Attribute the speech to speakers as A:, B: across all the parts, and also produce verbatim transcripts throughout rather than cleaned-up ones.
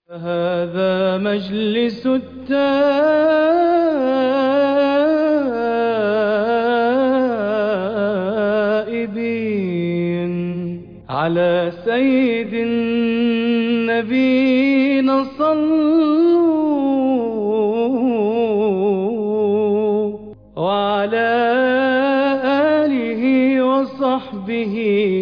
A: هذا مجلس التائبين على سيد النبينا صلوا وعلى آله وصحبه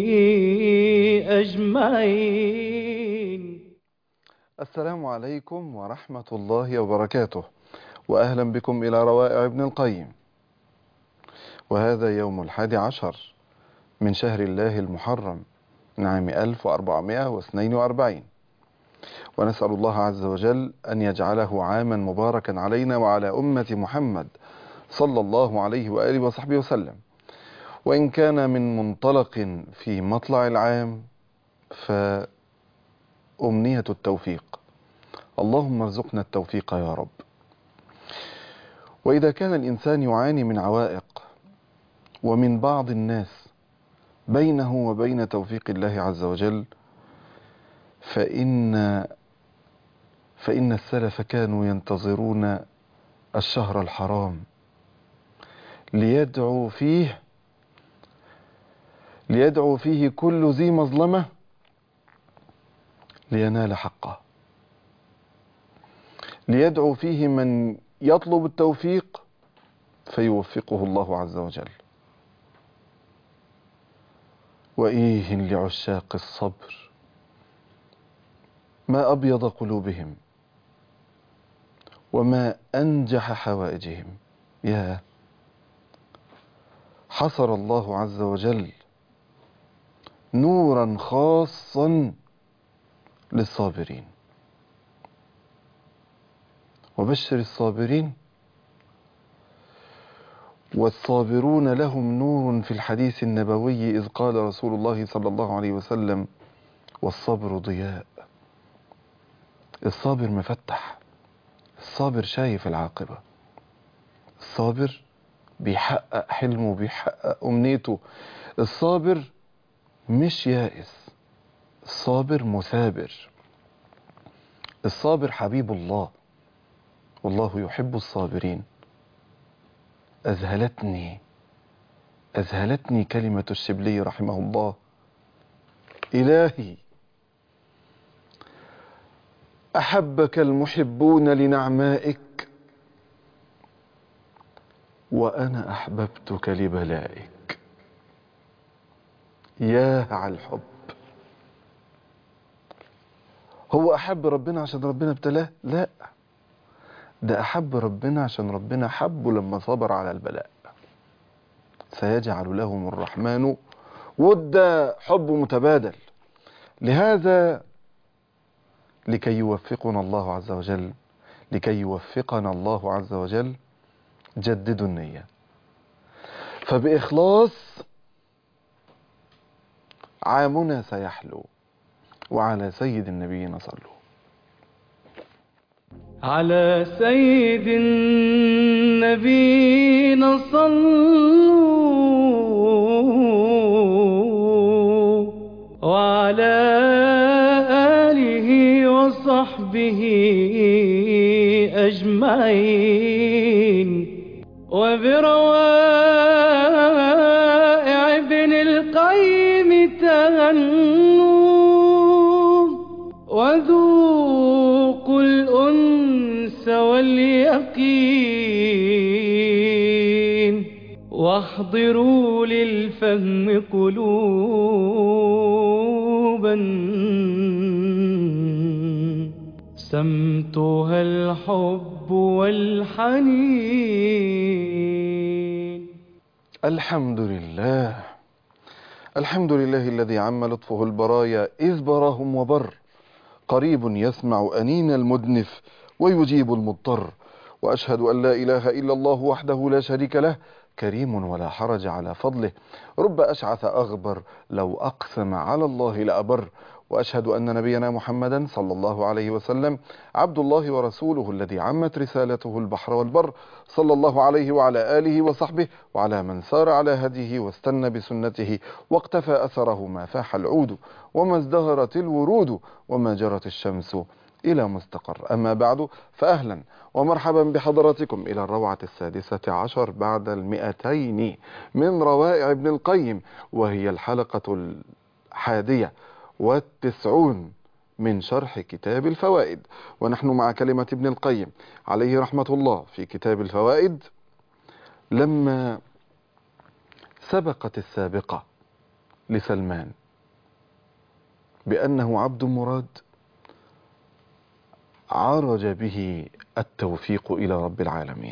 A: أجمعين.
B: السلام عليكم ورحمة الله وبركاته، وأهلا بكم إلى روائع ابن القيم. وهذا يوم الحادي عشر من شهر الله المحرم من عام ألف وأربعمائة واثنين وأربعين، ونسأل الله عز وجل أن يجعله عاما مباركا علينا وعلى أمة محمد صلى الله عليه وآله وصحبه وسلم. وإن كان من منطلق في مطلع العام فأمنية التوفيق، اللهم ارزقنا التوفيق يا رب. وإذا كان الإنسان يعاني من عوائق ومن بعض الناس بينه وبين توفيق الله عز وجل، فإن فإن السلف كانوا ينتظرون الشهر الحرام ليدعو فيه ليدعو فيه كل ذي مظلمة لينال حقه، ليدعو فيه من يطلب التوفيق فيوفقه الله عز وجل. وإيه لعشاق الصبر ما أبيض قلوبهم وما أنجح حوائجهم. يا حصر الله عز وجل نورا خاصا للصابرين، وبشر الصابرين. والصابرون لهم نور في الحديث النبوي، إذ قال رسول الله صلى الله عليه وسلم: والصبر ضياء. الصابر مفتح، الصابر شايف العاقبة، الصابر بيحقق حلمه، بيحقق أمنيته، الصابر مش يائس، الصابر مثابر، الصابر حبيب الله، والله يحب الصابرين. أذهلتني أذهلتني كلمة الشبلي رحمه الله: إلهي أحبك المحبون لنعمائك وأنا أحببتك لبلائك. ياه على الحب! هو أحب ربنا عشان ربنا ابتلاه؟ لا، ده أحب ربنا عشان ربنا حبه لما صبر على البلاء. سيجعل لهم الرحمن ودا، حب متبادل. لهذا لكي يوفقنا الله عز وجل لكي يوفقنا الله عز وجل جددوا النية، فبإخلاص عامنا سيحلو. وعلى سيد النبيين صلوا.
A: على سيد النبينا صلوا وعلى آله وصحبه أجمعين. وبروائع ابن القيم تهنوا وذوقوا الأنس واليقين، واحضروا للفهم قلوبا سمتها الحب والحنين.
B: الحمد لله الحمد لله الذي عم لطفه البرايا إذ براهم وبر، قريب يسمع أنين المدنف ويجيب المضطر. وأشهد أن لا إله إلا الله وحده لا شريك له، كريم ولا حرج على فضله، رب أشعث أغبر لو أقسم على الله لأبر. وأشهد أن نبينا محمدا صلى الله عليه وسلم عبد الله ورسوله الذي عمت رسالته البحر والبر، صلى الله عليه وعلى آله وصحبه وعلى من سار على هديه واستنى بسنته واقتفى أثره ما فاح العود وما ازدهرت الورود وما جرت الشمس إلى مستقر. أما بعد، فأهلا ومرحبا بحضراتكم إلى الروعة السادسة عشر بعد المئتين من روائع ابن القيم، وهي الحلقة الحادية والتسعون من شرح كتاب الفوائد. ونحن مع كلمة ابن القيم عليه رحمة الله في كتاب الفوائد: لما سبقت السابقة لسلمان بأنه عبد مراد، عرج به التوفيق إلى رب العالمين.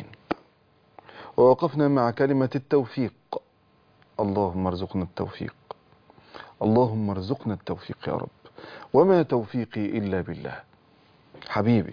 B: ووقفنا مع كلمة التوفيق. اللهم ارزقنا التوفيق، اللهم ارزقنا التوفيق يا رب، وما توفيقي إلا بالله. حبيبي،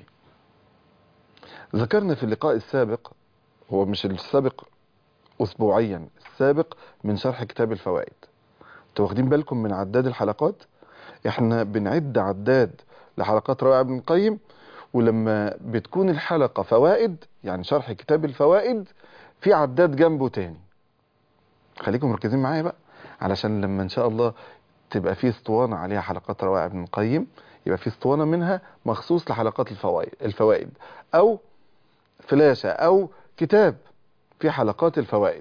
B: ذكرنا في اللقاء السابق، هو مش السابق أسبوعيا، السابق من شرح كتاب الفوائد. انتوا واخدين بالكم من عداد الحلقات؟ احنا بنعد عداد لحلقات روائع ابن القيم، ولما بتكون الحلقة فوائد يعني شرح كتاب الفوائد، في عداد جنبه تاني. خليكم مركزين معايا بقى، علشان لما ان شاء الله تبقى في اسطوانة عليها حلقات روائع ابن القيم، يبقى في اسطوانة منها مخصوص لحلقات الفوائد الفوائد او فلاشة او كتاب في حلقات الفوائد.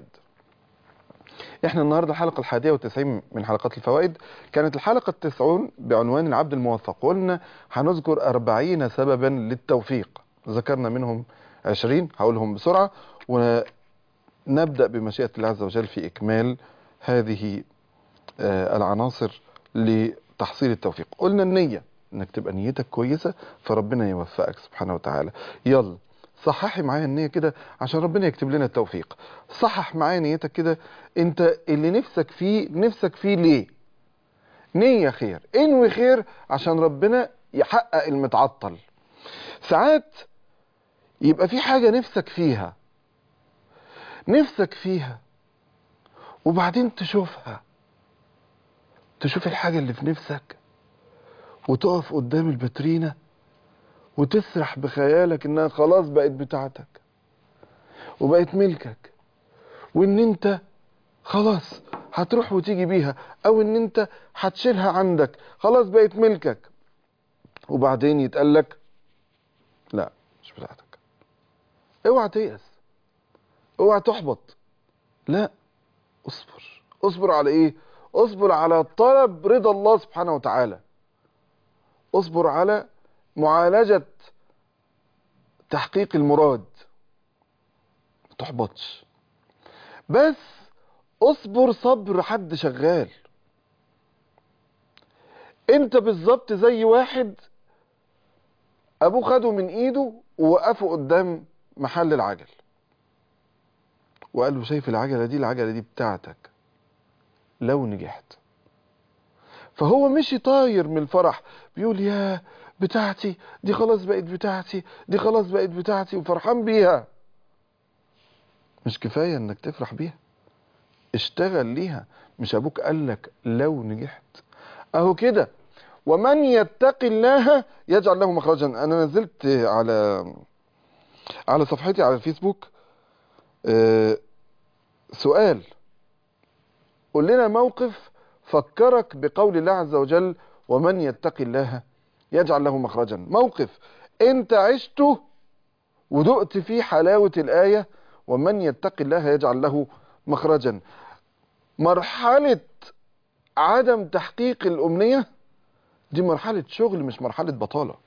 B: احنا النهاردة الحلقة الحادية والتسعين من حلقات الفوائد. كانت الحلقة التسعون بعنوان العبد الموفق، قلنا هنذكر أربعين سببا للتوفيق، ذكرنا منهم عشرين، هقولهم بسرعة ونبدأ بمشيئة الله عز وجل في إكمال هذه العناصر لتحصيل التوفيق. قلنا النية، انك تبقى نيتك كويسة فربنا يوفقك سبحانه وتعالى. يلا صححي معايا النية كده عشان ربنا يكتب لنا التوفيق. صحح معايا نيتك كده، انت اللي نفسك فيه نفسك فيه ليه؟ نية خير، انوي خير عشان ربنا يحقق المتعطل. ساعات يبقى في حاجة نفسك فيها نفسك فيها وبعدين تشوفها، تشوف الحاجة اللي في نفسك وتقف قدام البترينة وتسرح بخيالك انها خلاص بقت بتاعتك وبقت ملكك، وان انت خلاص هتروح وتيجي بيها، او ان انت هتشيلها عندك خلاص بقت ملكك، وبعدين يتقالك لا مش بتاعتك. اوعى تيأس، اوعى تحبط، لا، اصبر. اصبر على ايه؟ اصبر على طلب رضا الله سبحانه وتعالى، اصبر على معالجة تحقيق المراد، ما تحبطش، بس اصبر صبر حد شغال. انت بالظبط زي واحد ابوه خده من ايده ووقفه قدام محل العجل وقال له شايف العجلة دي؟ العجلة دي بتاعتك لو نجحت. فهو مشي طاير من الفرح بيقول يا بتاعتي دي خلاص بقت بتاعتي، دي خلاص بقت بتاعتي، وفرحان بيها. مش كفاية انك تفرح بيها، اشتغل ليها. مش ابوك قالك لو نجحت؟ اهو كده. ومن يتق الله يجعل له مخرجا. انا نزلت على على صفحتي على الفيسبوك أه سؤال: قول لنا موقف فكرك بقول الله عز وجل ومن يتق الله يجعل له مخرجا. موقف انت عشته ودقت فيه حلاوة الآية ومن يتق الله يجعل له مخرجا. مرحلة عدم تحقيق الأمنية دي مرحلة شغل، مش مرحلة بطالة،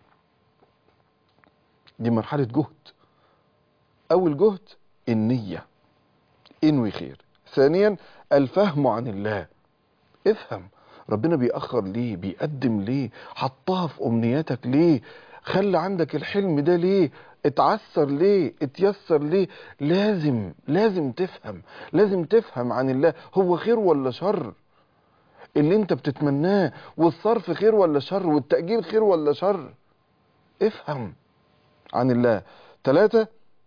B: دي مرحلة جهد. أول جهد النية، انوي خير. ثانيا الفهم عن الله، افهم ربنا بيأخر ليه، بيقدم ليه، حطها في أمنياتك ليه، خلي عندك الحلم ده ليه، اتعسر ليه، اتيسر ليه. لازم لازم تفهم، لازم تفهم عن الله هو خير ولا شر اللي انت بتتمناه، والصرف خير ولا شر، والتأجيل خير ولا شر. افهم عن الله. ثلاثة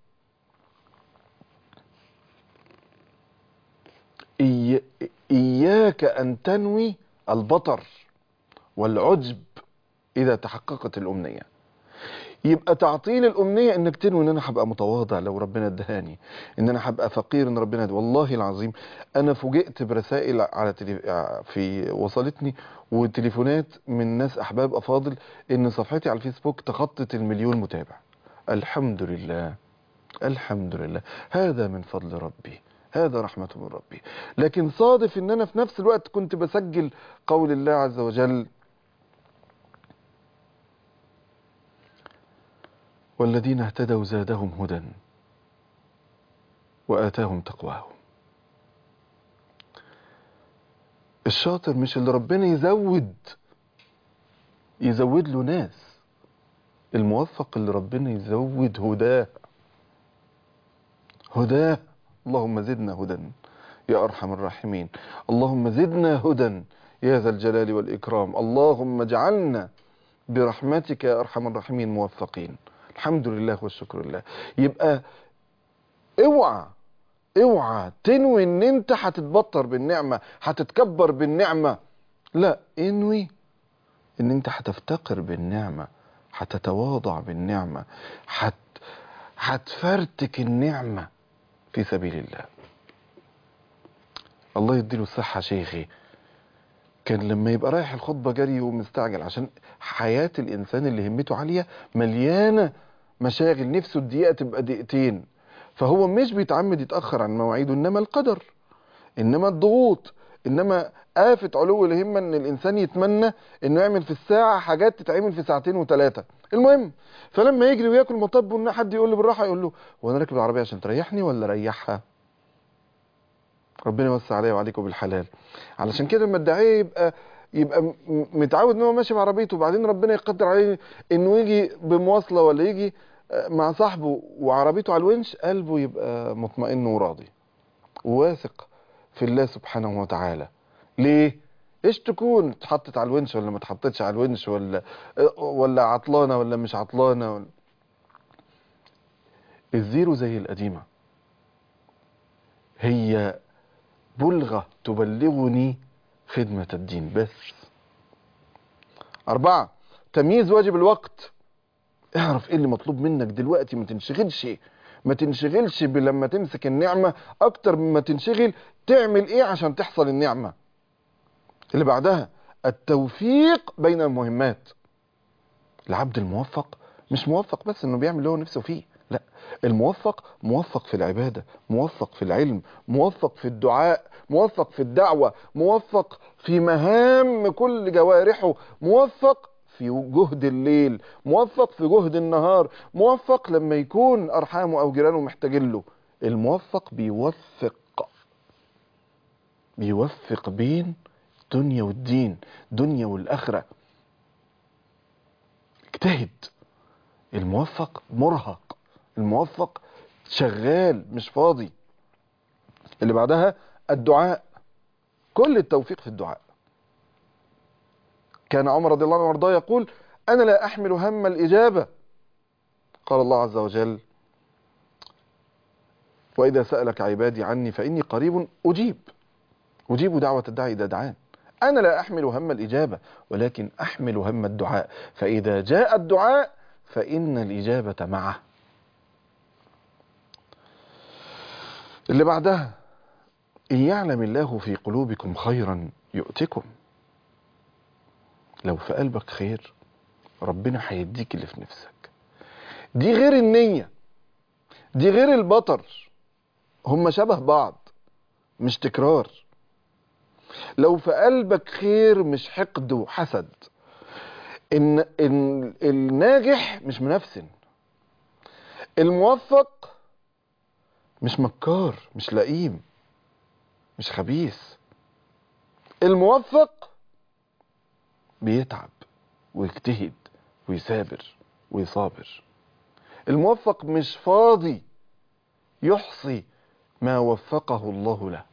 B: إي... إياك أن تنوي البطر والعجب إذا تحققت الأمنية. يبقى تعطيل الامنيه انك تنوي ان انا هبقى متواضع لو ربنا ادهاني، ان انا هبقى فقير ان ربنا ادهاني. والله العظيم انا فوجئت برسائل على تلي... في وصلتني وتليفونات من ناس احباب افاضل ان صفحتي على الفيسبوك تخطت المليون متابع. الحمد لله، الحمد لله، هذا من فضل ربي، هذا رحمة من ربي. لكن صادف ان انا في نفس الوقت كنت بسجل قول الله عز وجل: والذين اهتدوا زادهم هدى وآتاهم تقواهم. الشاطر مش اللي ربنا يزود يزود له ناس، الموفق اللي ربنا يزود هداه هداه. اللهم زدنا هدى يا أرحم الراحمين، اللهم زدنا هدى يا ذا الجلال والإكرام، اللهم اجعلنا برحمتك يا أرحم الراحمين موفقين. الحمد لله والشكر لله. يبقى اوعى اوعى تنوي ان انت هتتبطر بالنعمة، هتتكبر بالنعمة. لا، انوي ان انت هتفتقر بالنعمة، هتتواضع بالنعمة، هت هتفرتك النعمة في سبيل الله. الله يديله الصحة شيخي كان لما يبقى رايح الخطبة جري ومستعجل، عشان حياة الإنسان اللي همته عالية مليانة مشاغل، نفسه الدقيقة تبقى دقيقتين، فهو مش بيتعمد يتأخر عن مواعيده، إنما القدر، إنما الضغوط، إنما آفة علو الهمة إن الإنسان يتمنى إنه يعمل في الساعة حاجات تتعمل في ساعتين وثلاثة. المهم، فلما يجري وياكل مطب وإن حد يقول له بالراحة، يقول له: وأنا راكب العربية عشان تريحني ولا ريحها؟ ربنا يوسع عليا وعليكم بالحلال. علشان كده لما الداعية يبقى يبقى م- متعود ان هو ماشي بعربيته، وبعدين ربنا يقدر عليه انه يجي بمواصله ولا يجي آه، مع صاحبه وعربيته على الونش، قلبه يبقى مطمئن وراضي وواثق في الله سبحانه وتعالى. ليه؟ ايش تكون اتحطت على الونش ولا ما اتحطتش على الونش، ولا آه، ولا عطلانه ولا مش عطلانه ولا... الزيرو زي القديمه، هي بلغة تبلغني خدمة الدين بس. أربعة، تمييز واجب الوقت. اعرف ايه اللي مطلوب منك دلوقتي، ما تنشغلش ما تنشغلش بلما تمسك النعمة أكتر مما تنشغل تعمل ايه عشان تحصل النعمة. اللي بعدها التوفيق بين المهمات. العبد الموفق مش موفق بس انه بيعمل اللي هو نفسه فيه، لا، الموفق موفق في العبادة، موفق في العلم، موفق في الدعاء، موفق في الدعوة، موفق في مهام كل جوارحه، موفق في جهد الليل، موفق في جهد النهار، موفق لما يكون أرحامه أو جيرانه محتاجين له. الموفق بيوفق بيوفق بين دنيا والدين، دنيا والآخرة. اجتهد. الموفق مرهق، الموفق شغال مش فاضي. اللي بعدها الدعاء، كل التوفيق في الدعاء. كان عمر رضي الله عنه وارضاه يقول: أنا لا أحمل هم الإجابة. قال الله عز وجل: وإذا سألك عبادي عني فإني قريب أجيب أجيب دعوة الداعي إذا دعان. أنا لا أحمل هم الإجابة، ولكن أحمل هم الدعاء، فإذا جاء الدعاء فإن الإجابة معه. اللي بعدها: إن يعلم الله في قلوبكم خيرا يؤتكم. لو في قلبك خير ربنا هيديك اللي في نفسك. دي غير النية، دي غير البطر، هما شبه بعض مش تكرار. لو في قلبك خير مش حقد وحسد. إن, إن الناجح مش منافسن، الموفق مش مكار، مش لئيم، مش خبيث. الموفق بيتعب ويجتهد ويثابر ويصابر. الموفق مش فاضي يحصي ما وفقه الله له.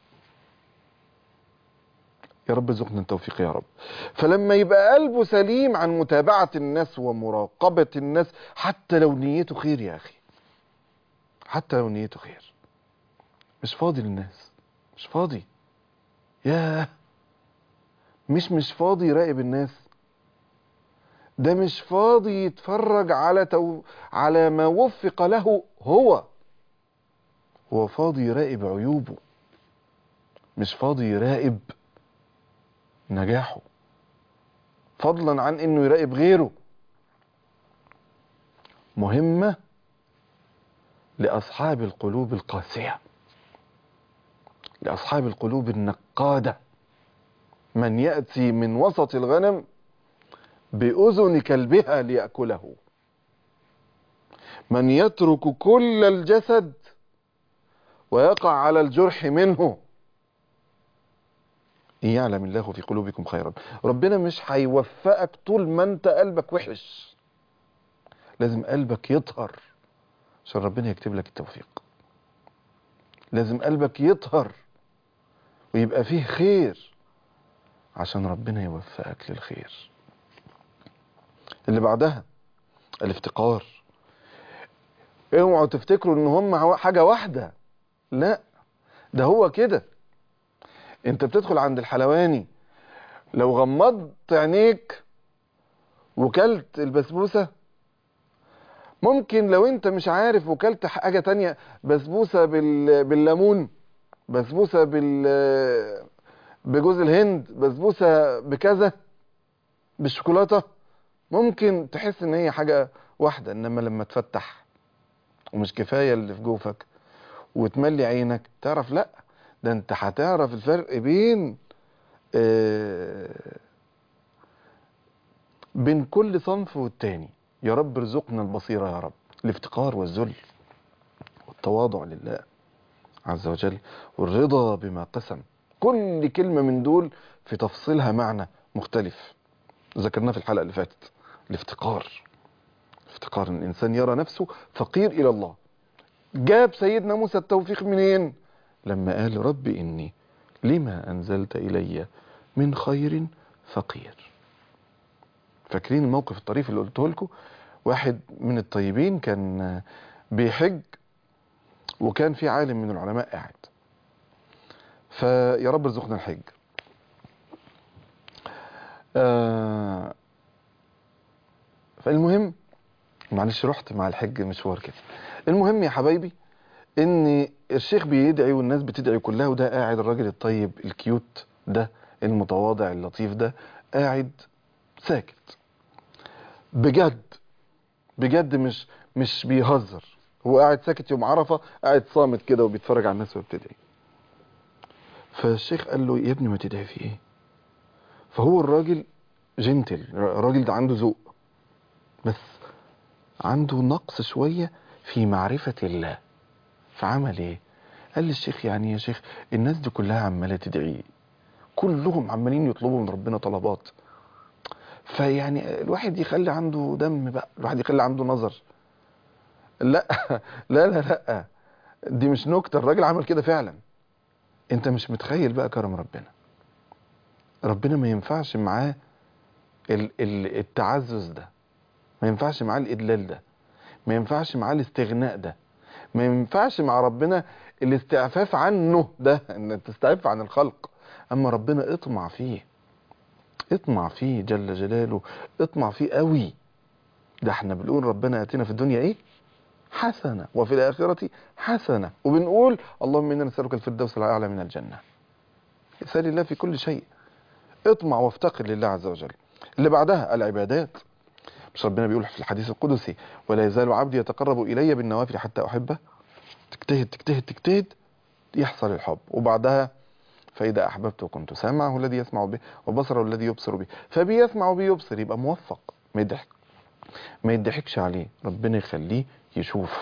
B: يا رب ارزقنا التوفيق يا رب. فلما يبقى قلبه سليم عن متابعة الناس ومراقبة الناس، حتى لو نيته خير يا أخي، حتى لو نيته خير، مش فاضي للناس، مش فاضي. ياه، مش مش فاضي يراقب الناس. ده مش فاضي يتفرج على تو... على ما وفق له هو هو فاضي يراقب عيوبه، مش فاضي يراقب نجاحه، فضلا عن انه يراقب غيره. مهمة لأصحاب القلوب القاسية، لأصحاب القلوب النقادة، من يأتي من وسط الغنم بأذن كلبها ليأكله، من يترك كل الجسد ويقع على الجرح منه. إن يعلم الله في قلوبكم خيرا. ربنا مش هيوفقك طول ما انت قلبك وحش، لازم قلبك يطهر عشان ربنا يكتب لك التوفيق. لازم قلبك يطهر ويبقى فيه خير عشان ربنا يوفقك للخير. اللي بعدها الافتقار. اوعوا تفتكروا ان هم حاجة واحدة، لا، ده هو كده. انت بتدخل عند الحلواني، لو غمضت عينيك وكلت البسبوسة، ممكن لو انت مش عارف وكلت حاجة تانية، بسبوسة بال... بالليمون، بسبوسة بال بجوز الهند، بسبوسة بكذا، بالشوكولاتة، ممكن تحس ان هي حاجة واحدة. انما لما تفتح ومش كفاية اللي في جوفك وتملي عينك، تعرف لا، ده انت هتعرف الفرق بين آه بين كل صنف والتاني. يا رب ارزقنا البصيرة يا رب. الافتقار والذل والتواضع لله عز وجل والرضا بما قسم، كل كلمة من دول في تفصيلها معنى مختلف ذكرناه في الحلقة اللي فاتت. الافتقار، افتقار ان الانسان يرى نفسه فقير الى الله. جاب سيدنا موسى التوفيق منين؟ لما قال رب اني لما انزلت الي من خير فقير. فاكرين الموقف الطريف اللي قلته لكم؟ واحد من الطيبين كان بيحج، وكان في عالم من العلماء قاعد، فيا رب ارزقنا الحج. آه فالمهم، معلش رحت مع الحج مشوار كده. المهم يا حبايبي، ان الشيخ بيدعي والناس بتدعي كلها، وده قاعد الراجل الطيب الكيوت ده المتواضع اللطيف ده قاعد ساكت. بجد بجد مش مش بيهزر، هو قاعد ساكت يوم عرفة، قاعد صامت كده وبيتفرج على الناس وبتدعي. فالشيخ قال له يا ابني ما تدعي في ايه؟ فهو الراجل جنتل، الراجل ده عنده ذوق، بس عنده نقص شوية في معرفة الله. فعمل ايه؟ قال للشيخ يعني يا شيخ الناس دي كلها عمالة تدعي، كلهم عمالين يطلبوا من ربنا طلبات، فيعني الواحد يخلي عنده دم بقى، الواحد يخلي عنده نظر. لا لا لا لا، دي مش نكتة، الراجل عمل كده فعلا. انت مش متخيل بقى كرم ربنا. ربنا ما ينفعش معاه ال- ال- التعزز ده، ما ينفعش معاه الإدلال ده، ما ينفعش معاه الاستغناء ده، ما ينفعش مع ربنا الاستعفاف عنه ده، ان تستعف عن الخلق. اما ربنا اطمع فيه، اطمع فيه جل جلاله، اطمع فيه قوي. ده احنا بنقول ربنا اتنا في الدنيا ايه؟ حسنة، وفي الآخرة حسنة، وبنقول اللهم إنا نسألك الفردوس الأعلى من الجنة. اسأل الله في كل شيء، اطمع وافتقر لله عز وجل. اللي بعدها العبادات. مش ربنا بيقول في الحديث القدسي ولا يزال عبدي يتقرب إلي بالنوافل حتى أحبه؟ تجتهد تجتهد تجتهد يحصل الحب. وبعدها فإذا أحببته كنت سامعه الذي يسمع به وبصره الذي يبصر به، فبيسمع وبيبصر، يبقى موفق، ما يضحك ما يضحكش عليه، ربنا يخليه يشوف.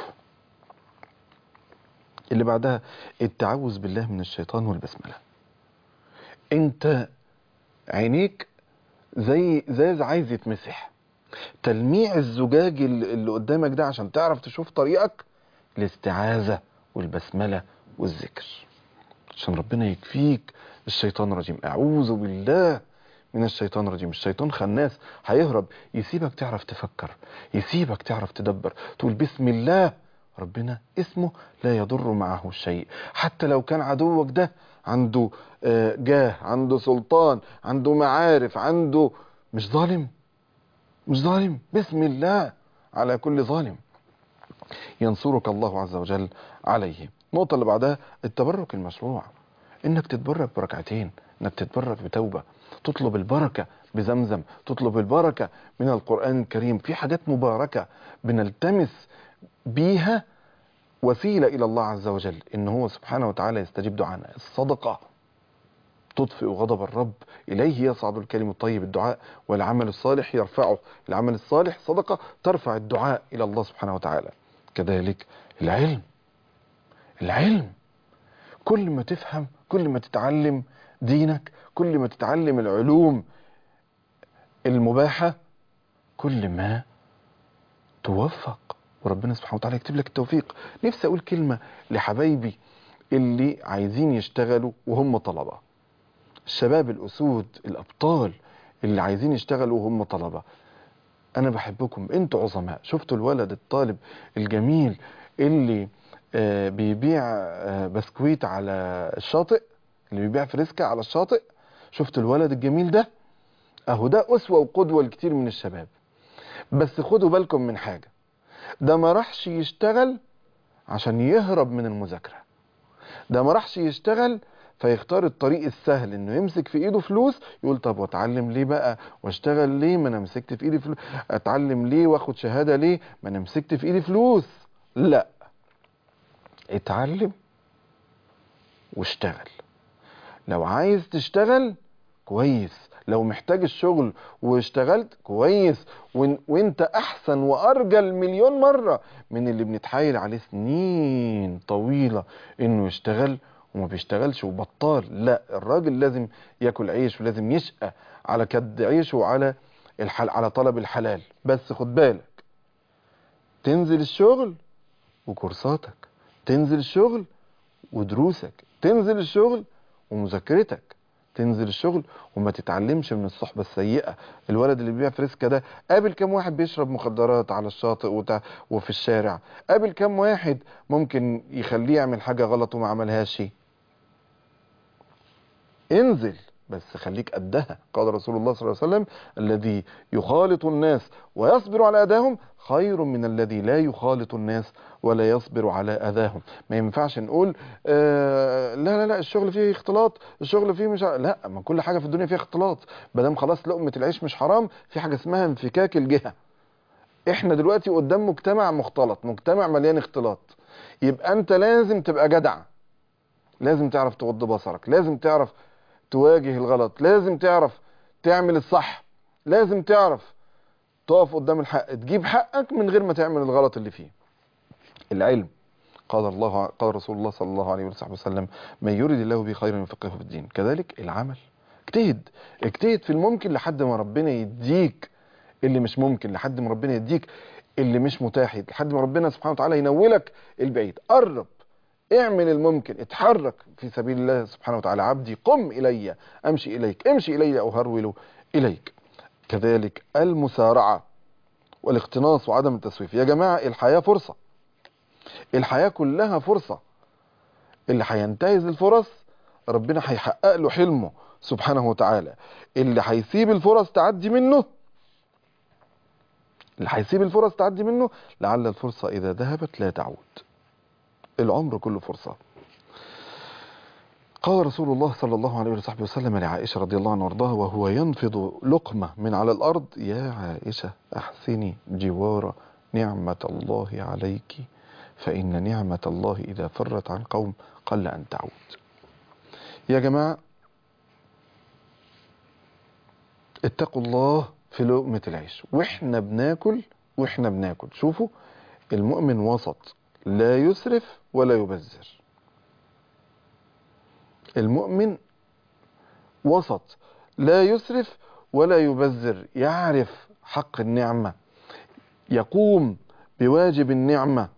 B: اللي بعدها التعوذ بالله من الشيطان والبسملة. انت عينيك زي زاز عايز يتمسح، تلميع الزجاج اللي قدامك ده عشان تعرف تشوف طريقك، الاستعاذة والبسملة والذكر عشان ربنا يكفيك الشيطان الرجيم. اعوذ بالله من الشيطان الرجيم. الشيطان خناس، هيهرب، يسيبك تعرف تفكر، يسيبك تعرف تدبر، تقول بسم الله، ربنا اسمه لا يضر معه شيء. حتى لو كان عدوك ده عنده جاه، عنده سلطان، عنده معارف، عنده، مش ظالم، مش ظالم، بسم الله على كل ظالم ينصرك الله عز وجل عليه. النقطة اللي بعدها التبرك المشروع، انك تتبرك بركعتين، انك تتبرك بتوبة، تطلب البركة بزمزم، تطلب البركة من القرآن الكريم. في حاجات مباركة بنلتمس بيها وسيلة إلى الله عز وجل إن هو سبحانه وتعالى يستجيب دعانا. الصدقة تطفئ غضب الرب، إليه يصعد الكلم الطيب الدعاء والعمل الصالح يرفعه. العمل الصالح صدقة ترفع الدعاء إلى الله سبحانه وتعالى. كذلك العلم، العلم كل ما تفهم، كل ما تتعلم دينك، كل ما تتعلم العلوم المباحة، كل ما توفق وربنا سبحانه وتعالى يكتب لك التوفيق. نفسي أقول كلمة لحبايبي اللي عايزين يشتغلوا وهم طلبة، الشباب الأسود الأبطال اللي عايزين يشتغلوا وهم طلبة. أنا بحبكم، أنتوا عظماء. شفتوا الولد الطالب الجميل اللي آه بيبيع آه بسكويت على الشاطئ، اللي بيبيع فريسكا على الشاطئ؟ شفتوا الولد الجميل ده؟ أهو ده أسوة وقدوة لكتير من الشباب. بس خدوا بالكم من حاجة، ده ما راحش يشتغل عشان يهرب من المذاكرة، ده ما راحش يشتغل فيختار الطريق السهل انه يمسك في ايده فلوس يقول طب واتعلم ليه بقى واشتغل ليه، ما انا مسكت في ايدي فلوس، اتعلم ليه واخد شهادة ليه، ما انا مسكت في ايدي فلوس. لا، اتعلم واشتغل. لو عايز تشتغل كويس، لو محتاج الشغل واشتغلت كويس، وان وانت احسن وارجل مليون مرة من اللي بنتحايل عليه سنين طويلة انه يشتغل وما بيشتغلش وبطال. لا، الراجل لازم ياكل عيش ولازم يشقى على كد عيشه وعلى الحل على طلب الحلال. بس خد بالك، تنزل الشغل وكورساتك، تنزل الشغل ودروسك، تنزل الشغل ومذاكرتك، تنزل الشغل وما تتعلمش من الصحبة السيئة. الولد اللي بيبيع فريسكا ده قابل كم واحد بيشرب مخدرات على الشاطئ وتع... وفي الشارع؟ قابل كم واحد ممكن يخليه يعمل حاجة غلط وما عملهاش؟ انزل بس خليك قدها. قال رسول الله صلى الله عليه وسلم: الذي يخالط الناس ويصبر على أذاهم خير من الذي لا يخالط الناس ولا يصبر على أذاهم. ما ينفعش نقول آه لا لا لا الشغل فيه اختلاط، الشغل فيه مش ع... لا، ما كل حاجة في الدنيا فيها اختلاط. بدام خلاص لقمة العيش مش حرام، في حاجة اسمها انفكاك الجهة. احنا دلوقتي قدام مجتمع مختلط، مجتمع مليان اختلاط. يبقى انت لازم تبقى جدع، لازم تعرف تغض بصرك، لازم تعرف تواجه الغلط، لازم تعرف تعمل الصح، لازم تعرف تقف قدام الحق، تجيب حقك من غير ما تعمل الغلط اللي فيه. العلم، قال الله قال رسول الله صلى الله عليه وسلم: من يريد الله به خيرا يفقهه في الدين. كذلك العمل، اجتهد اجتهد في الممكن لحد ما ربنا يديك اللي مش ممكن، لحد ما ربنا يديك اللي مش متاح، لحد ما ربنا سبحانه وتعالى ينولك البعيد. قرب، اعمل الممكن، اتحرك في سبيل الله سبحانه وتعالى. عبدي قم إلي أمشي إليك، امشي إلي أو هرول إليك. كذلك المسارعة والاقتناص وعدم التسويف. يا جماعة الحياة فرصة، الحياة كلها فرصة. اللي هينتهز الفرص ربنا هيحقق له حلمه سبحانه وتعالى. اللي هيسيب الفرص تعدي منه، اللي هيسيب الفرص تعدي منه لعل الفرصة إذا ذهبت لا تعود. العمر كله فرصة. قال رسول الله صلى الله عليه وصحبه وسلم لعائشة رضي الله عنها وارضاها وهو ينفض لقمة من على الأرض: يا عائشة أحسني جوار نعمة الله عليك، فإن نعمة الله إذا فرت عن قوم قل أن تعود. يا جماعة اتقوا الله في لقمة العيش وإحنا بناكل، وإحنا بناكل شوفوا المؤمن وسط، لا يسرف ولا يبذر. المؤمن وسط، لا يسرف ولا يبذر، يعرف حق النعمة، يقوم بواجب النعمة،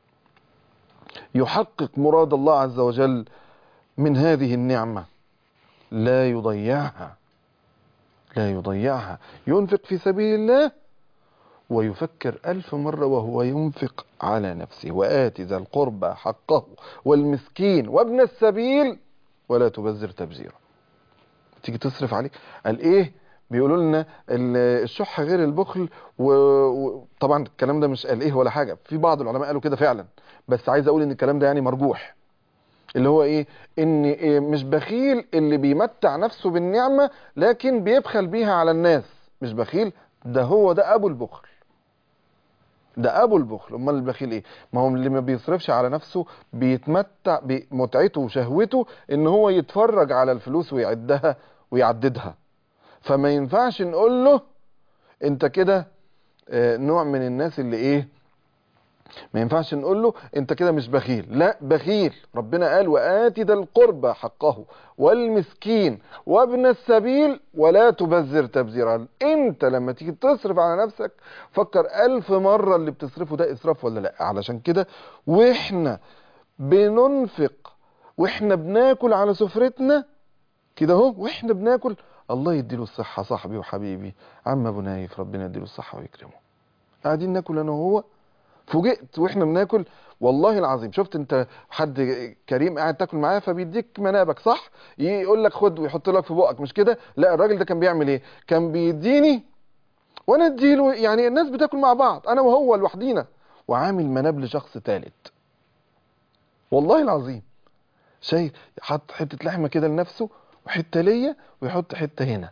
B: يحقق مراد الله عز وجل من هذه النعمة، لا يضيعها، لا يضيعها. ينفق في سبيل الله ويفكر ألف مرة وهو ينفق على نفسه. وآت ذا القربى حقه والمسكين وابن السبيل ولا تبذر تبذيرا. تيجي تصرف عليك، قال ايه؟ بيقولوا لنا ال- الشح غير البخل، وطبعا الكلام ده مش قال ايه ولا حاجه، في بعض العلماء قالوا كده فعلا، بس عايز اقول ان الكلام ده يعني مرجوح. اللي هو ايه؟ ان إيه مش بخيل اللي بيمتع نفسه بالنعمه لكن بيبخل بيها على الناس، مش بخيل، ده هو ده ابو البخل، ده ابو البخل. امال البخيل ايه؟ ما هو اللي ما بيصرفش على نفسه، بيتمتع بمتعته وشهوته ان هو يتفرج على الفلوس ويعدها ويعددها. فما ينفعش نقول له انت كده آه، نوع من الناس اللي ايه، ما ينفعش نقول له انت كده مش بخيل. لا، بخيل. ربنا قال وآت ذا القربى حقه والمسكين وابن السبيل ولا تبذر تبذيرا. انت لما تيجي تصرف على نفسك فكر ألف مرة اللي بتصرفه ده إسراف ولا لا. علشان كده واحنا بننفق واحنا بناكل على سفرتنا كده اهو، واحنا بناكل، الله يديله الصحة صاحبي وحبيبي عم ابو نايف، ربنا يديله الصحة ويكرمه، قاعدين ناكل انا وهو، فوجئت واحنا بناكل والله العظيم. شفت انت حد كريم قاعد تاكل معاه فبيديك منابك، صح؟ يقول لك خد ويحط لك في بقك، مش كده؟ لا، الراجل ده كان بيعمل ايه؟ كان بيديني وانا اديله، يعني الناس بتاكل مع بعض انا وهو لوحدينا، وعامل مناب لشخص ثالث والله العظيم. شايف؟ حط حته لحمه كده لنفسه وحته ليا ويحط حته هنا،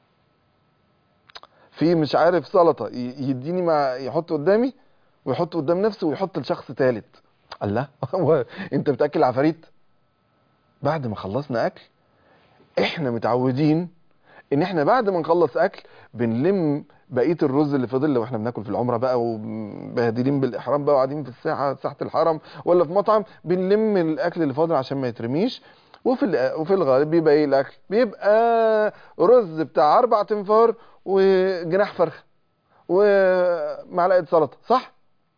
B: في مش عارف سلطه ي- يديني مع يحط قدامي ويحط قدام نفسه ويحط لشخص ثالث. الله هو انت بتاكل عفاريت؟ بعد ما خلصنا اكل احنا متعودين ان احنا بعد ما نخلص اكل بنلم بقيه الرز اللي فضل واحنا بناكل في العمره بقى وبهدلين بالاحرام بقى وقاعدين في الساحه ساحه الحرم ولا في مطعم، بنلم الاكل اللي فاضل عشان ما يترميش. وفي ال- وفي الغالب بيبقى ايه الاكل؟ بيبقى رز بتاع اربع تنفار وجناح فرخه ومعلقه سلطه، صح؟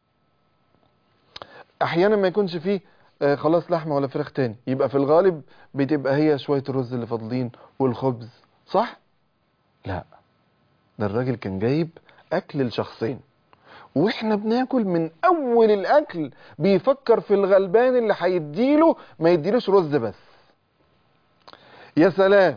B: احيانا ما يكونش فيه آه، خلاص لحمه ولا فراخ تاني، يبقى في الغالب بتبقى هي شويه الرز اللي فاضلين والخبز، صح؟ لا، ده الراجل كان جايب اكل لشخصين، واحنا بناكل من اول الاكل بيفكر في الغلبان اللي هيديله، ما يديلوش رز بس. يا سلام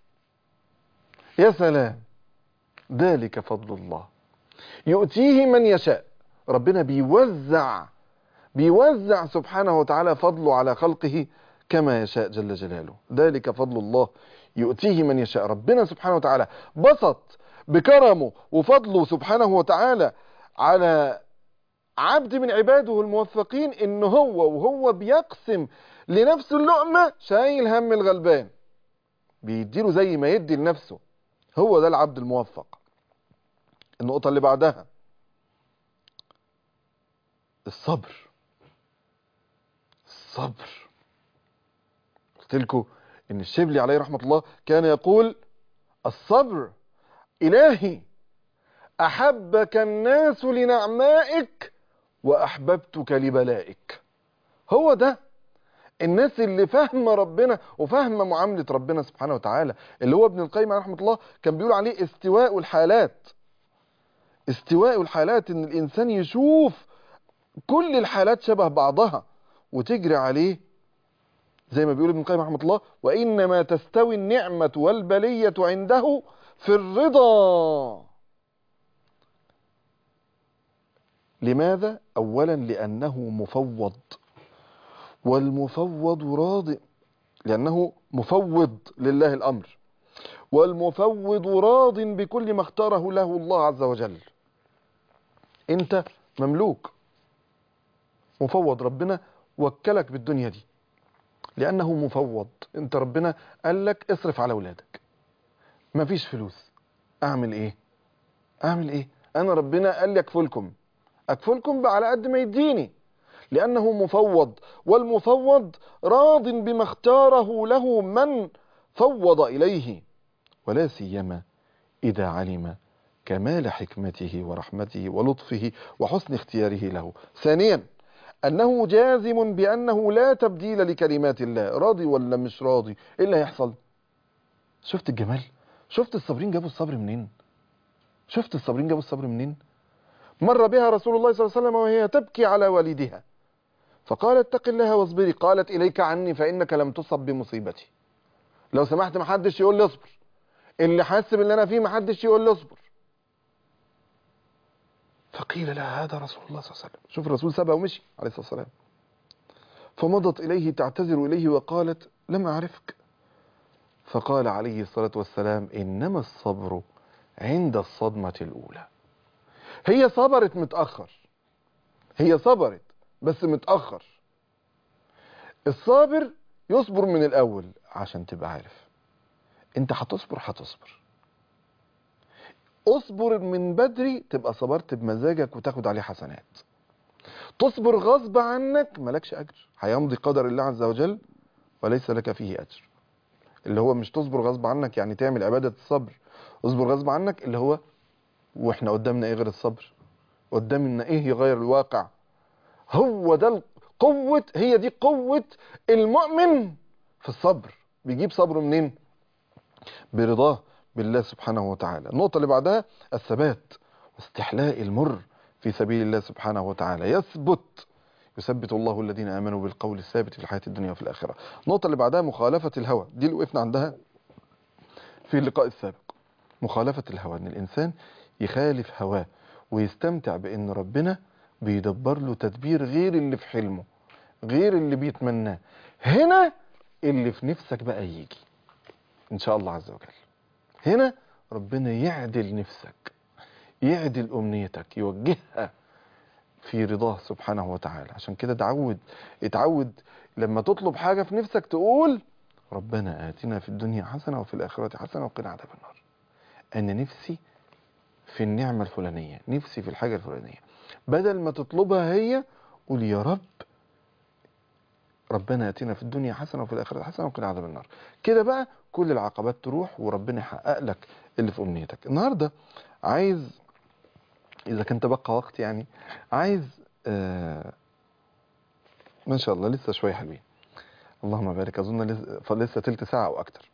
B: يا سلام، ذلك فضل الله يؤتيه من يشاء. ربنا بيوزع بيوزع سبحانه وتعالى فضله على خلقه كما يشاء جل جلاله. ذلك فضل الله يؤتيه من يشاء. ربنا سبحانه وتعالى بسط بكرمه وفضله سبحانه وتعالى على عبد من عباده الموفقين ان هو وهو بيقسم لنفسه اللقمة شايل هم الغلبان، بيديله زي ما يدي لنفسه. هو ده العبد الموفق. النقطة اللي بعدها الصبر. الصبر، قلت لكم ان الشبلي عليه رحمة الله كان يقول الصبر إلهي أحبك الناس لنعمائك وأحببتك لبلائك. هو ده الناس اللي فاهمه ربنا وفاهمه معاملة ربنا سبحانه وتعالى، اللي هو ابن القيم عليه رحمة الله كان بيقول عليه استواء الحالات. استواء الحالات ان الانسان يشوف كل الحالات شبه بعضها وتجري عليه، زي ما بيقول ابن القيم رحمة الله وإنما تستوي النعمة والبلية عنده في الرضا. لماذا؟ أولا لأنه مفوض، والمفوض راض، لأنه مفوض لله الأمر، والمفوض راض بكل ما اختاره له الله عز وجل. أنت مملوك مفوض، ربنا وكلك بالدنيا دي لأنه مفوض. أنت ربنا قال لك اصرف على أولادك، مفيش فلوس، أعمل إيه؟ أعمل إيه؟ أنا ربنا قال لي أكفلكم، أكفلكم على قد ما يديني، لأنه مفوض. والمفوض راض بما اختاره له من فوض إليه، ولا سيما إذا علم كمال حكمته ورحمته ولطفه وحسن اختياره له. ثانيا أنه جازم بأنه لا تبديل لكلمات الله. راضي ولا مش راضي؟ إيه اللي هيحصل؟ شفت الجمال؟ شفت الصابرين جابوا الصبر منين؟ شفت الصابرين جابوا الصبر منين؟ مر بها رسول الله صلى الله عليه وسلم وهي تبكي على والدها فقالت اتق الله واصبري، قالت إليك عني فإنك لم تصب بمصيبتي. لو سمحت ما حدش يقول لي اصبر، اللي حاسس باللي انا فيه محدش يقول له اصبر. فقيل لها هذا رسول الله صلى الله عليه وسلم. شوف الرسول سابها ومشي عليه الصلاة والسلام. فمضت إليه تعتذر إليه وقالت لم أعرفك. فقال عليه الصلاة والسلام إنما الصبر عند الصدمة الأولى. هي صبرت متأخر، هي صبرت بس متأخر. الصابر يصبر من الأول عشان تبقى عارف انت هتصبر هتصبر. اصبر من بدري تبقى صبرت بمزاجك وتاخد عليه حسنات. تصبر غصب عنك ملكش أجر، هيمضي قدر الله عز وجل وليس لك فيه أجر. اللي هو مش تصبر غصب عنك يعني تعمل عبادة الصبر، اصبر غصب عنك اللي هو واحنا قدامنا ايه غير الصبر؟ قدامنا ايه يغير الواقع؟ هو ده قوة، هي دي قوة المؤمن في الصبر. بيجيب صبره منين؟ برضاه بالله سبحانه وتعالى. النقطة اللي بعدها الثبات واستحلاء المر في سبيل الله سبحانه وتعالى. يثبت يثبت الله الذين آمنوا بالقول الثابت في الحياة الدنيا وفي الآخرة. النقطة اللي بعدها مخالفة الهوى، دي اللي وقفنا عندها في اللقاء السابق. مخالفة الهوى، ان الانسان يخالف هواه ويستمتع بان ربنا بيدبر له تدبير غير اللي في حلمه، غير اللي بيتمناه. هنا اللي في نفسك بقى يجي ان شاء الله عز وجل. هنا ربنا يعدل نفسك، يعدل امنيتك، يوجهها في رضاه سبحانه وتعالى. عشان كده تعود اتعود لما تطلب حاجة في نفسك تقول ربنا آتنا في الدنيا حسنة وفي الآخرة حسنة وقنا عذاب النار. أنا نفسي في النعمة الفلانية، نفسي في الحاجة الفلانية. بدل ما تطلبها هي قول يا رب ربنا آتنا في الدنيا حسنة وفي الآخرة حسنة وقنا عذاب النار. كده بقى كل العقبات تروح وربنا يحقق لك اللي في أمنيتك. النهاردة عايز إذا كنت بقى وقت يعني عايز آه ما شاء الله لسه شوية حلوين اللهم بارك، أظن لسه, لسه تلت ساعة أو أكتر.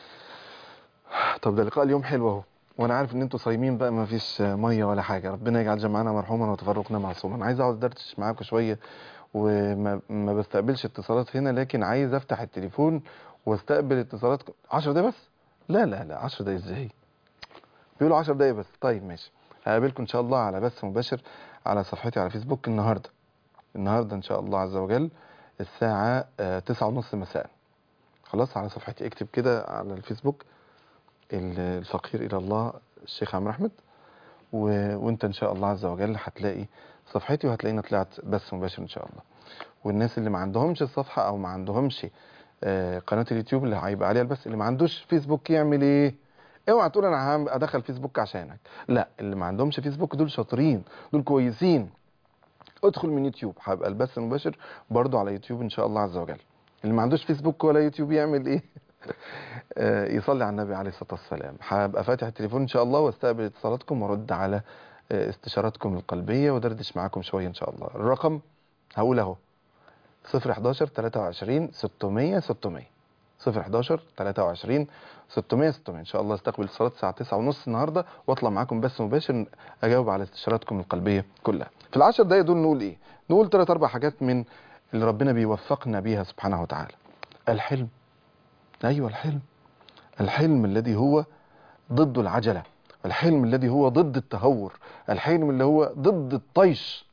B: طب ده لقاء اليوم حلو اهو، وانا عارف ان انتوا صايمين بقى ما فيش ميه ولا حاجه. ربنا يجعل جمعنا مرحوما وتفرقنا معصوما. انا عايز اقعد دردش معاكم شويه وما ما بستقبلش اتصالات هنا، لكن عايز افتح التليفون واستقبل اتصالات. عشر دقايق بس؟ لا لا لا عشر دقايق ازاي؟ بيقولوا عشر دقايق بس. طيب ماشي، هقابلكم ان شاء الله على بث مباشر على صفحتي على فيسبوك النهارده. النهارده ان شاء الله عز وجل الساعه تسعة ونص مساء. خلاص على صفحتي اكتب كده على الفيسبوك الفقير إلى الله الشيخ عمرو أحمد و... وانت ان شاء الله عز وجل هتلاقي صفحتي وهتلاقينا طلعت بث مباشر ان شاء الله. والناس اللي ما عندهمش الصفحة او ما عندهمش آه قناة اليوتيوب اللي هيبقى عليها البث، اللي ما عندوش فيسبوك يعمل ايه؟ اوعى تقول انا هدخل فيسبوك عشانك، لا. اللي ما عندهمش فيسبوك دول شاطرين، دول كويسين. ادخل من يوتيوب، هيبقى البث المباشر برضو على يوتيوب ان شاء الله عز وجل. اللي ما عندوش فيسبوك ولا يوتيوب يعمل ايه؟ يصلي على النبي عليه الصلاة والسلام. هبقى فاتح التليفون ان شاء الله واستقبل اتصالاتكم وارد على استشاراتكم القلبية ودردش معاكم شوية ان شاء الله. الرقم هقول اهو صفر حداشر تلاتة وعشرين ستمية ستمية صفر حداشر تلاتة وعشرين ستمية ستمية. ان شاء الله استقبل اتصالات الساعة تسعة ونص النهاردة واطلع معاكم بث مباشر اجاوب على استشاراتكم القلبية كلها. في العشر دقايق دول نقول ايه؟ نقول ثلاث اربع حاجات من اللي ربنا بيوفقنا بيها سبحانه وتعالى. الحلم، ايوه الحلم. الحلم الذي هو ضد العجلة، الحلم الذي هو ضد التهور، الحلم اللي هو ضد الطيش،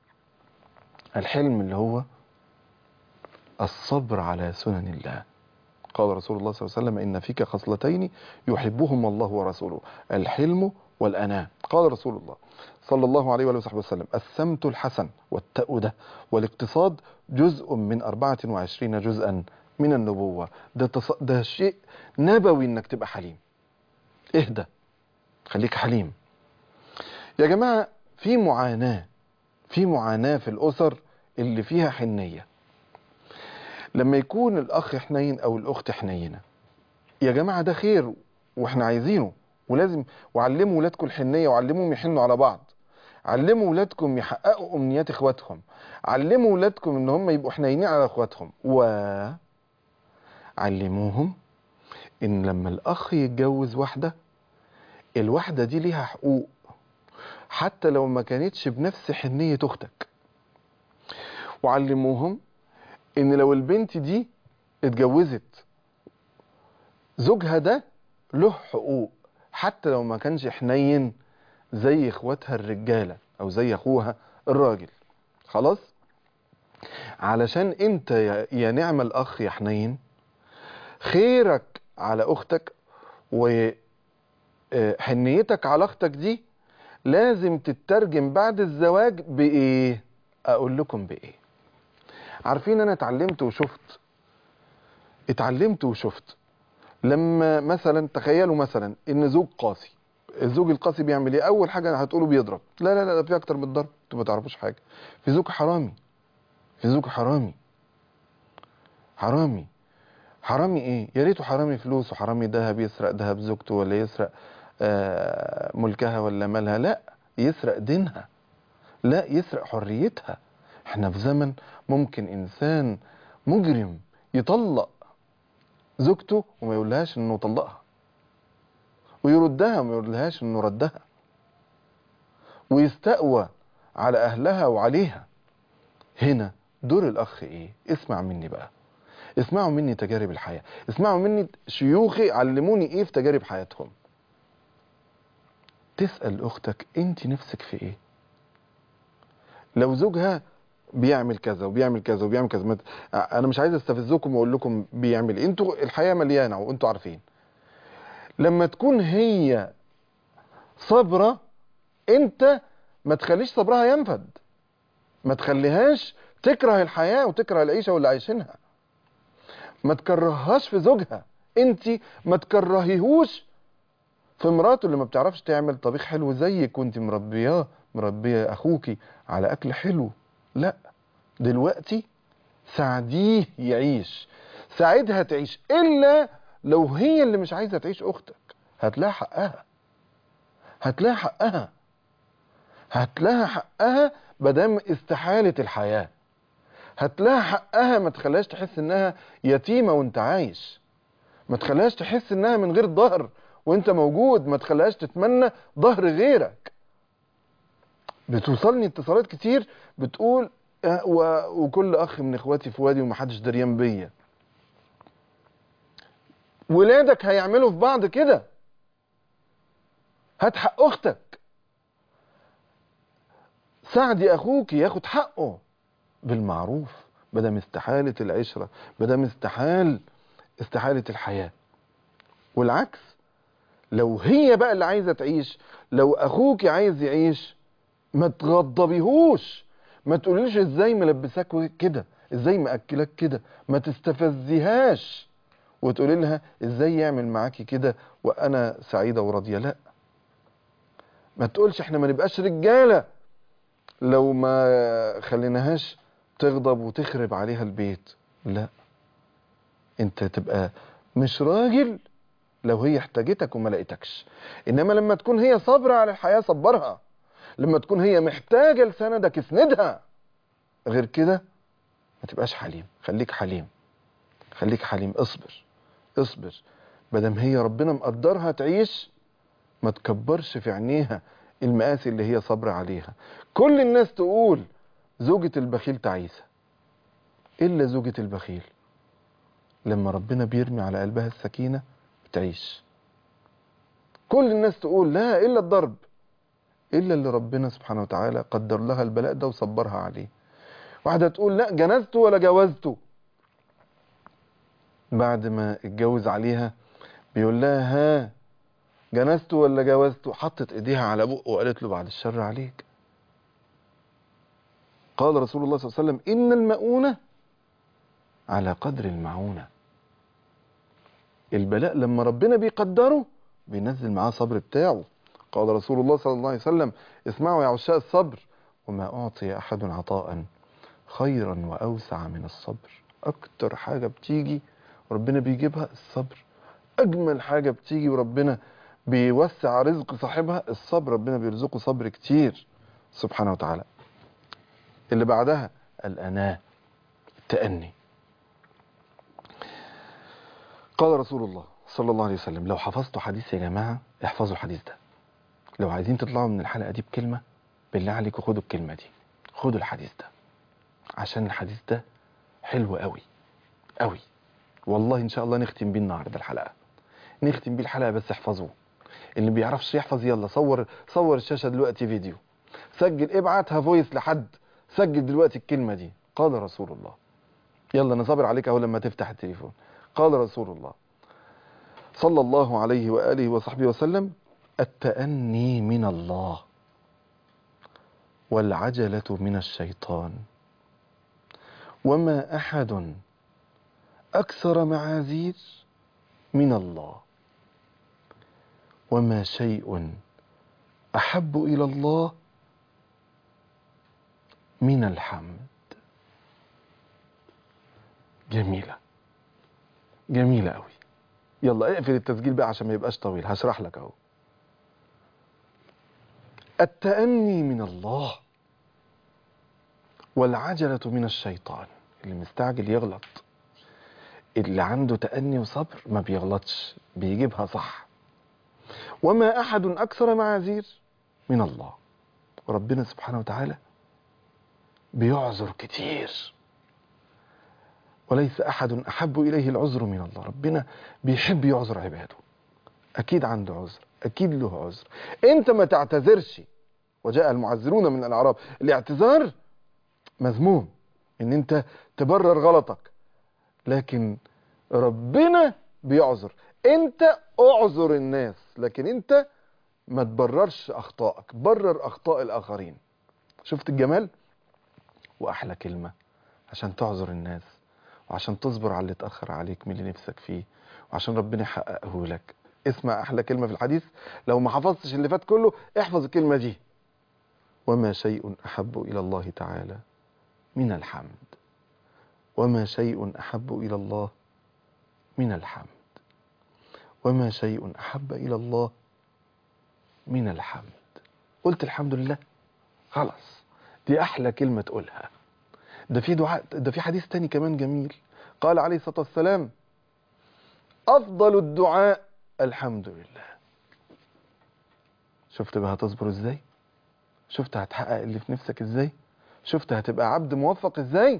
B: الحلم اللي هو الصبر على سنن الله. قال رسول الله صلى الله عليه وسلم إن فيك خصلتين يحبهما الله ورسوله، الحلم والأناة. قال رسول الله صلى الله عليه وآله وصحبه وسلم السمت الحسن والتأودة والاقتصاد جزء من أربعة وعشرين جزءا من النبوة. ده, تص... ده شيء نبوي انك تبقى حليم. اهدى، خليك حليم يا جماعة. في معاناة في معاناة في الأسر اللي فيها حنية. لما يكون الأخ حنين أو الأخت حنينة يا جماعة ده خير وإحنا عايزينه، ولازم. وعلموا ولادكم الحنية وعلموهم يحنوا على بعض. علموا ولادكم يحققوا أمنيات إخواتهم. علموا ولادكم إن هم يبقوا حنينين على إخواتهم. وعلموهم إن لما الأخ يتجوز واحدة، الواحدة دي ليها حقوق حتى لو ما كانتش بنفس حنية أختك. وعلموهم إن لو البنت دي اتجوزت زوجها ده له حقوق حتى لو ما كانش حنين زي اخواتها الرجالة او زي اخوها الراجل. خلاص؟ علشان انت يا يا نعم الاخ يا حنين، خيرك على اختك وحنيتك على اختك دي لازم تترجم بعد الزواج بايه؟ اقول لكم بايه. عارفين انا اتعلمت وشفت اتعلمت وشفت لما مثلا تخيلوا مثلا ان زوج قاسي. الزوج القاسي بيعمل ايه؟ اول حاجه هتقولوا بيضرب. لا لا لا، في اكتر من الضرب، انتوا ما تعرفوش حاجه. في زوج حرامي، في زوج حرامي حرامي حرامي ايه؟ يا ريته حرامي فلوس وحرامي ذهب، يسرق ذهب زوجته ولا يسرق آه ملكها ولا مالها. لا، يسرق دينها، لا يسرق حريتها. احنا في زمن ممكن انسان مجرم يطلق زوجته وما يقولهاش انه طلقها، ويردها وما يقولهاش انه ردها، ويستقوى على اهلها وعليها. هنا دور الاخ ايه؟ اسمع مني بقى، اسمعوا مني تجارب الحياة، اسمعوا مني شيوخي علموني ايه في تجارب حياتهم. تسأل اختك انت نفسك في ايه؟ لو زوجها بيعمل كذا وبيعمل كذا وبيعمل كذا مت... انا مش عايز استفزكم واقول لكم بيعمل ايه، انتوا الحياة مليانة وانتوا عارفين. لما تكون هي صبرة، انت ما تخليش صبرها ينفد، ما تخليهاش تكره الحياة وتكره العيشة واللي عايشينها. ما تكرههاش في زوجها، انت ما تكرهيهوش في مراته اللي ما بتعرفش تعمل طبيخ حلو زيك وانت مربياه مربيه اخوكي على اكل حلو. لا، دلوقتي ساعديه يعيش، ساعدها تعيش. الا لو هي اللي مش عايزه تعيش اختك، هتلاقي حقها، هتلاقي حقها هتلاقي حقها مادام استحاله الحياه. هتلاقي حقها، ما تخليهاش تحس انها يتيمه وانت عايش، ما تخليهاش تحس انها من غير ظهر وانت موجود، ما تخليهاش تتمنى ظهر غيرك. بتوصلني اتصالات كتير بتقول آه و... وكل اخ من اخواتي في وادي ومحدش دريان بيا. ولادك هيعملوا في بعض كده. هات حق اختك، ساعدي اخوك ياخد حقه بالمعروف، بدل استحالة العشرة، بدل استحال استحالة الحياة. والعكس، لو هي بقى اللي عايزة تعيش، لو اخوك عايز يعيش، ما تغضبيهوش، ما تقوليش ازاي ملبساك كده، ازاي مأكلك كده، ما تستفزيهاش وتقولي لها ازاي يعمل معاكي كده وانا سعيدة وراضية. لا، ما تقولش احنا ما نبقاش رجالة لو ما خليناهاش تغضب وتخرب عليها البيت. لا، انت تبقى مش راجل لو هي احتاجتك وما لقيتكش. انما لما تكون هي صابرة على الحياة صبرها، لما تكون هي محتاجة لسندك اسندها. غير كده ما تبقاش حليم. خليك حليم، خليك حليم، اصبر اصبر. مادام هي ربنا مقدرها تعيش، ما تكبرش في عينيها المآسي اللي هي صبر عليها. كل الناس تقول زوجة البخيل تعيسة، إلا زوجة البخيل لما ربنا بيرمي على قلبها السكينة بتعيش. كل الناس تقول لا إلا الضرب، إلا اللي ربنا سبحانه وتعالى قدر لها البلاء ده وصبرها عليه. واحدة تقول لا جنزته ولا جوزته، بعد ما اتجوز عليها بيقول لها ها جنزته ولا جوزته، حطت ايديها على بقه وقالت له بعد الشر عليك. قال رسول الله صلى الله عليه وسلم إن المؤونة على قدر المعونة. البلاء لما ربنا بيقدره بينزل معاه صبر بتاعه. قال رسول الله صلى الله عليه وسلم اسمعوا يا عشاء الصبر، وما أعطي أحد عطاء خيرا وأوسع من الصبر. أكتر حاجة بتيجي وربنا بيجيبها الصبر. أجمل حاجة بتيجي وربنا بيوسع رزق صاحبها الصبر. ربنا بيرزقه صبر كتير سبحانه وتعالى. اللي بعدها الأناة، التأني. قال رسول الله صلى الله عليه وسلم لو حفظتوا حديث يا جماعة احفظوا الحديث ده. لو عايزين تطلعوا من الحلقة دي بكلمة، بالله عليكم خدوا الكلمة دي، خدوا الحديث ده، عشان الحديث ده حلو قوي قوي. والله ان شاء الله نختم بيه النهارده الحلقة. نختم بيه الحلقة، بس احفظوه. اللي بيعرفش يحفظ يلا صور صور الشاشة دلوقتي فيديو، سجل ابعتها فويس لحد، سجل دلوقتي الكلمة دي. قال رسول الله، يلا انا صابر عليك اهو لما تفتح التليفون. قال رسول الله صلى الله عليه وآله وصحبه وسلم: التأني من الله والعجلة من الشيطان، وما أحد أكثر معاذير من الله، وما شيء أحب إلى الله من الحمد. جميلة جميلة قوي. يلا اقفل التسجيل بقى عشان ما يبقاش طويل، هشرح لك اهو. التأني من الله والعجلة من الشيطان. اللي مستعجل يغلط، اللي عنده تأني وصبر ما بيغلطش، بيجيبها صح. وما أحد أكثر معاذير من الله. ربنا سبحانه وتعالى بيعذر كتير، وليس أحد أحب إليه العذر من الله. ربنا بيحب يعذر عباده، أكيد عنده عذر، أكيد له عذر. أنت ما تعتذرش. وجاء المعذرون من الأعراب. الاعتذار مذموم، إن أنت تبرر غلطك، لكن ربنا بيعذر. أنت أعذر الناس، لكن أنت ما تبررش أخطائك، برر أخطاء الآخرين. شفت الجمال؟ وأحلى كلمة عشان تعذر الناس، وعشان تصبر على اللي اتأخر عليك من اللي نفسك فيه، وعشان ربنا يحققه لك. اسمع أحلى كلمة في الحديث، لو ما حفظتش اللي فات كله احفظ الكلمة دي: وما شيء أحب إلى الله تعالى من الحمد. وما شيء أحب إلى الله من الحمد. وما شيء أحب إلى الله من الحمد. قلت الحمد لله، خلاص، دي أحلى كلمة تقولها. ده في دعاء، ده في حديث تاني كمان جميل. قال عليه الصلاة والسلام: أفضل الدعاء الحمد لله. شفت بقى هتصبر ازاي؟ شفت هتحقق اللي في نفسك ازاي؟ شفت هتبقى عبد موفق ازاي؟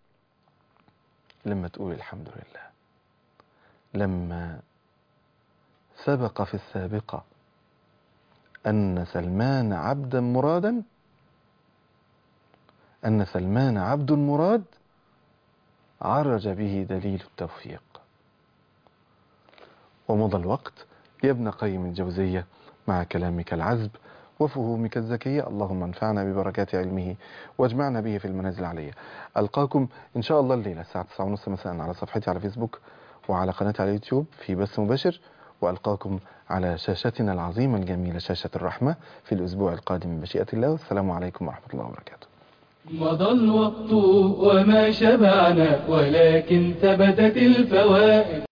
B: لما تقول الحمد لله. لما سبق في السابقة أن سلمان عبدا مرادا، أن سلمان عبد مراد عرج به دليل التوفيق. ومضى الوقت يا ابن قيم الجوزية مع كلامك العذب وفهومك الذكية. اللهم انفعنا ببركات علمه واجمعنا به في المنازل العلية. ألقاكم إن شاء الله الليلة الساعة تسعة ونصف مساء على صفحتي على فيسبوك وعلى قناتي على يوتيوب في بث مباشر، وألقاكم على شاشتنا العظيمة الجميلة شاشة الرحمة في الأسبوع القادم من مشيئة الله. والسلام عليكم ورحمة الله وبركاته.
A: مضى الوقت وما شبعنا، ولكن ثبتت الفوائد.